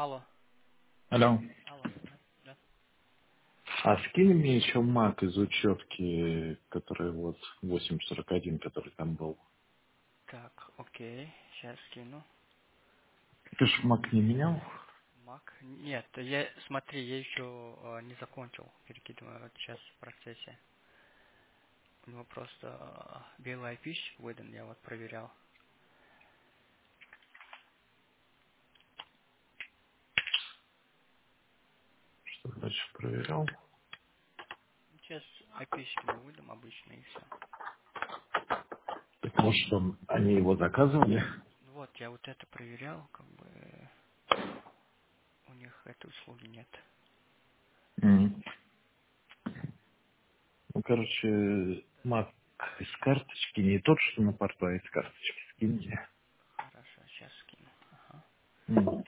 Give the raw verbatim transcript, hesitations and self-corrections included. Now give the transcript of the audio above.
Алло, Алло. алло, да, да. А скинь мне еще мак из учетки, который вот восемь сорок один, который там был. Так, окей, сейчас скину. Ты ж мак не менял? Мак. Нет, я, смотри, я еще э, не закончил, перекидываю вот сейчас в процессе. У него просто э, белый айпишник выдан, я вот проверял. Что значит проверял? Сейчас айпишник ему выдам обычно и все. Так может он, они его заказывали? Вот, я вот это проверял, как бы э, у них этой услуги нет. М. Ну, короче, мак из карточки, не тот, что на порту, а из карточки скиньте. Хорошо, сейчас скину. Ага.